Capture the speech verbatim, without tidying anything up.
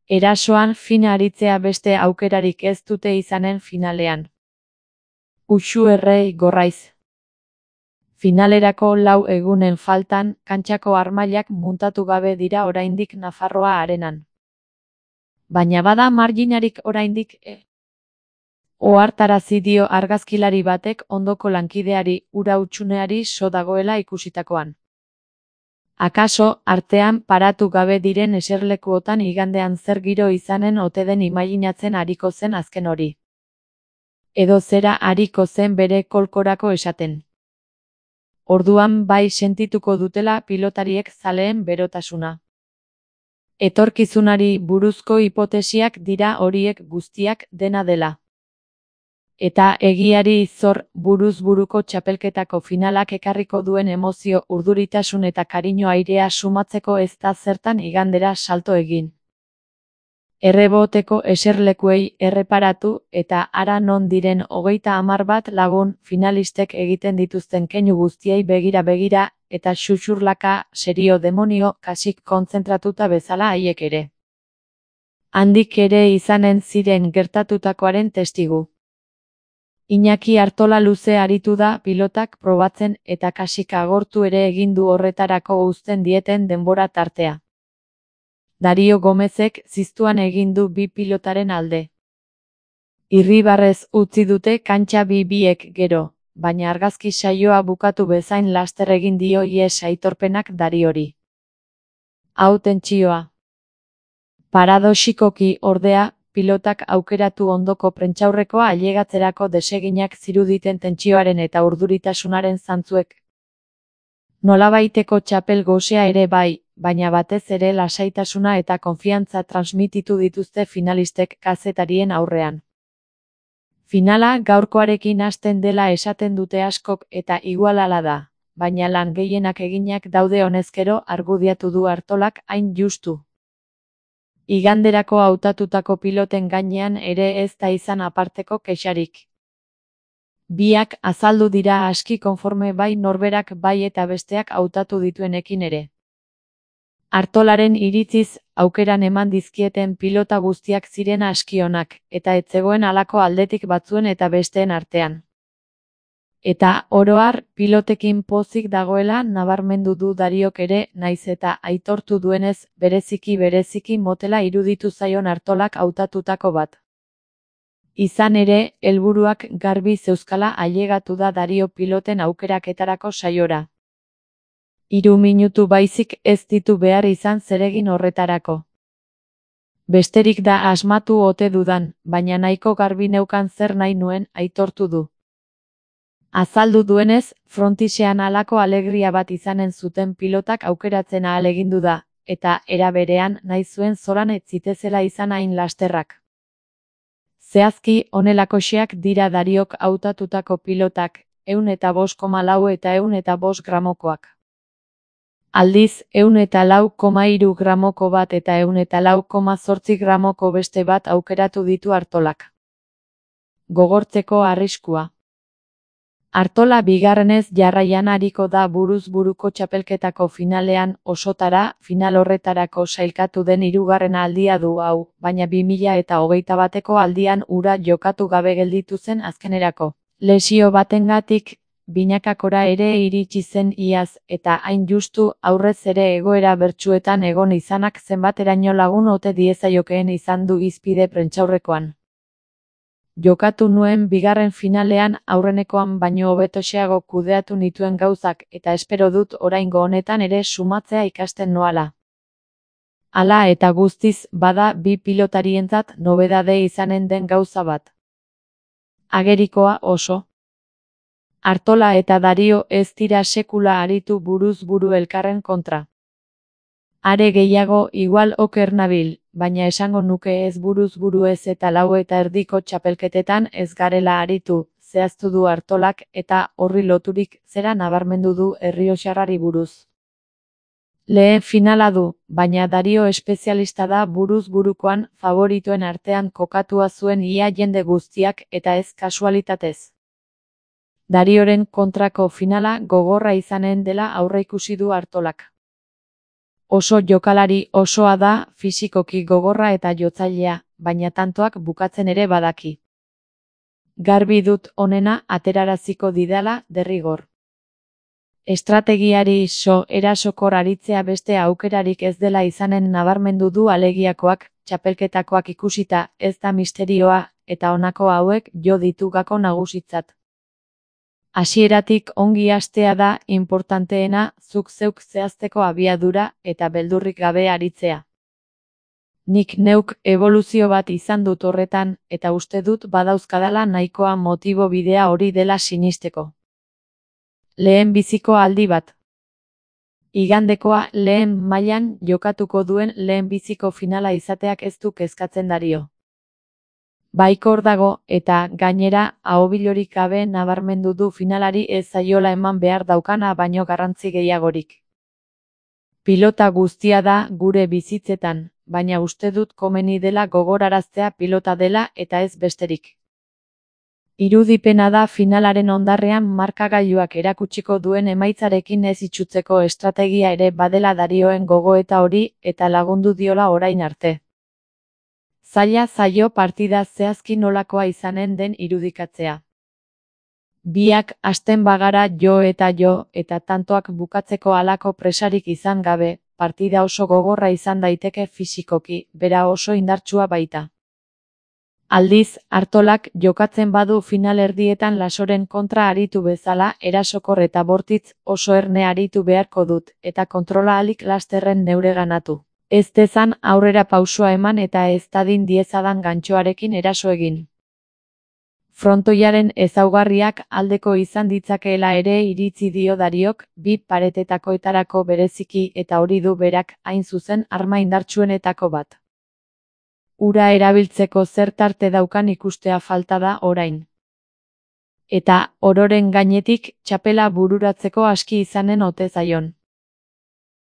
Erasoan fin aritzea beste aukerarik ez dute izanen finalean. Uxu errei gorraiz. Finalerako lau egunen faltan, kantxako armailak muntatu gabe dira oraindik Nafarroa arenan. Baina bada marginarik oraindik e. Ohartarazi dio argazkilari batek ondoko lankideari ura hutsuneari so dagoela ikusitakoan. Akaso, artean paratu gabe diren eserlekuotan igandean zer giro izanen ote den imaginatzen ariko zen azken hori. Edo zera ariko zen bere kolkorako esaten. Orduan bai sentituko dutela pilotariek zaleen berotasuna. Etorkizunari buruzko hipotesiak dira horiek guztiak dena dela. Eta egiari zor buruz buruko txapelketako finalak ekarriko duen emozio urduritasun eta kariño airea sumatzeko ez da zertan igandera salto egin. Erreboteko eserlekuei erreparatu eta hara non diren hogeita hamar bat lagun finalistek egiten dituzten keinu guztiei begira begira eta xuxurlaka serio demonio kasik kontzentratuta bezala haiek ere. Handik ere izanen ziren gertatutakoaren testigu. Iñaki Artola luze aritu da pilotak probatzen eta kasik agortu ere egin du horretarako uzten dieten denbora tartea. Dario Gomezek ziztuan egin du bi pilotaren alde. Irribarrez utzi dute kantxa bi biek gero, baina argazki saioa bukatu bezain laster egin dio ihes aitorpenak Dariori. Hau tentsioa. Paradoxikoki ordea, pilotak aukeratu ondoko prentsaurrekoa ailegatzerako deseginak ziruditen tentsioaren eta urduritasunaren zantzuek. Nolabaiteko txapel gosea ere bai, baina batez ere lasaitasuna eta konfiantza transmititu dituzte finalistek kazetarien aurrean. Finala gaurkoarekin hasten dela esaten dute askok eta igual hala da, baina lan gehienak eginak daude honezkero argudiatu du Artolak hain justu. Iganderako hautatutako piloten gainean ere ez da izan aparteko kexarik. Biak azaldu dira aski konforme bai norberak bai eta besteak hautatu dituenekin ere. Artolaren iritziz, aukeran eman dizkieten pilota guztiak ziren askionak, eta ez zegoen halako aldetik batzuen eta besteen artean. Eta, oro har, pilotekin pozik dagoela nabarmendu du Dariok ere, naiz eta aitortu duenez, bereziki bereziki motela iruditu zaion Artolak hautatutako bat. Izan ere, helburuak garbi zeuzkala ailegatu da Dario piloten aukeraketarako saiora. Hiru minutu baizik ez ditu behar izan zeregin horretarako. Besterik da asmatu ote dudan, baina nahiko garbi neukan zer nahi nuen aitortu du. Azaldu duenez, frontisean halako alegria bat izanen zuten pilotak aukeratzen ahalegindu da, eta era berean nahi zuen zoran ez zitezela izan hain lasterrak. Zehazki, honelakoxeak dira Dariok hautatutako pilotak, ehun eta bost koma lau eta ehun eta bost gramokoak. Aldiz, ehun eta lau koma hiru gramoko bat eta ehun eta lau koma zortzi gramoko beste bat aukeratu ditu Artolak. Gogortzeko arriskua. Artola bigarrenez jarraian ariko da buruz buruko txapelketako finalean osotara, final horretarako sailkatu den hirugarren aldia du hau, baina bi mila eta hogeita bateko aldian ura jokatu gabe gelditu zen azkenerako. Lesio batengatik, binakakora ere iritsi zen iaz, eta hain justu aurrez ere egoera bertsuetan egon izanak zenbateraino lagun ote diezaiokeen izan du hizpide prentsaurrekoan. Jokatu nuen bigarren finalean aurrenekoan baino hobetoxeago kudeatu nituen gauzak eta espero dut oraingo honetan ere sumatzea ikasten noala. Hala eta guztiz bada bi pilotarientzat nobedade izanen den gauza bat. Agerikoa oso. Artola eta Dario ez dira sekula aritu buruz buru elkarren kontra. Are gehiago igual oker nabil, baina esango nuke ez buruz buru ez eta lau eta erdiko txapelketetan ez garela aritu, zehaztu du Artolak eta horri loturik zera nabarmendu du errioxarrari buruz. Lehen finala du, baina Dario espezialista da buruz burukoan favoritoen artean kokatua zuen ia jende guztiak eta ez kasualitatez. Darioren kontrako finala gogorra izanen dela aurreikusi du Artolak. Oso jokalari osoa da, fisikoki gogorra eta jotzailea, baina tantoak bukatzen ere badaki. Garbi dut onena ateraraziko didala derrigor. Estrategiari so erasokor aritzea beste aukerarik ez dela izanen nabarmendu du alegiakoak, txapelketakoak ikusita, ez da misterioa, eta honako hauek jo ditu gako nagusitzat. Hasieratik ongi hastea da inportanteena, zuk zeuk zehazteko abiadura eta beldurrik gabe aritzea. Nik neuk eboluzio bat izan dut horretan, eta uste dut badauzkadala nahikoa motibo bidea hori dela sinisteko. Lehen biziko aldi bat. Igandekoa lehen mailan jokatuko duen lehen biziko finala izateak ez du kezkatzen dario. Baikor dago, eta gainera, ahobilorik gabe nabarmendu du finalari ez zaiola eman behar daukana baino garrantzi gehiagorik. Pilota guztia da gure bizitzetan, baina uste dut komeni dela gogoraraztea pilota dela eta ez besterik. Irudipena da finalaren ondarrean markagailuak erakutsiko duen emaitzarekin ez itsutzeko estrategia ere badela darioen gogoeta hori eta lagundu diola orain arte. Zaila zaio partida zehazki nolakoa izanen den irudikatzea. Biak hasten bagara jo eta jo eta tantoak bukatzeko halako presarik izan gabe, partida oso gogorra izan daiteke fisikoki, bera oso indartsua baita. Aldiz, Artolak jokatzen badu finalerdietan Lasoren kontra aritu bezala, erasokor eta bortitz oso erne aritu beharko dut, eta kontrola alik lasterren neure ganatu. Ez dezan aurrera pausua eman eta ez dadin diezadan gantxoarekin eraso egin. Frontoiaren ezaugarriak aldeko izan ditzakeela ere iritzi dio Dariok, bi paretetakoetarako bereziki eta hori du berak hain zuzen arma indartsuenetako bat. Ura erabiltzeko zer tarte daukan ikustea falta da orain. Eta, ororen gainetik, txapela bururatzeko aski izanen ote zaion.